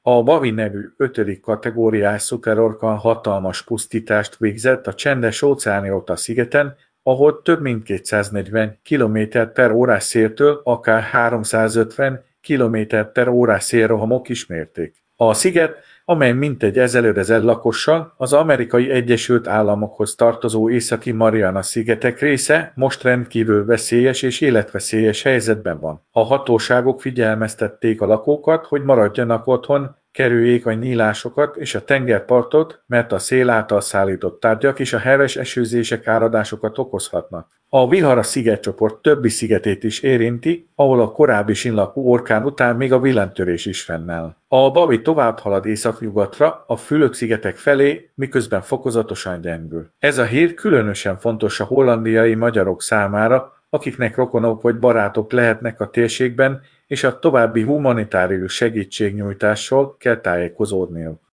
A Bavi nevű 5. kategóriás szuperorkan hatalmas pusztítást végzett a Csendes-óceáni szigeten, ahol több mint 240 km/órás széltől akár 350 km/órás szélrohamok is mérték. A sziget, amely mintegy 1500 lakossal, az Amerikai Egyesült Államokhoz tartozó Északi-Mariana-szigetek része, most rendkívül veszélyes és életveszélyes helyzetben van. A hatóságok figyelmeztették a lakókat, hogy maradjanak otthon, kerüljék a nyílásokat és a tengerpartot, mert a szél által szállított tárgyak és a heves esőzések áradásokat okozhatnak. A vihar a szigetcsoport többi szigetét is érinti, ahol a korábbi sinlakú orkán után még a villámtörés is fennáll. A Bavi tovább halad északnyugatra, a Fülöp-szigetek felé, miközben fokozatosan gyengül. Ez a hír különösen fontos a hollandiai magyarok számára, akiknek rokonok vagy barátok lehetnek a térségben, és a további humanitárius segítségnyújtásról kell tájékozódniuk.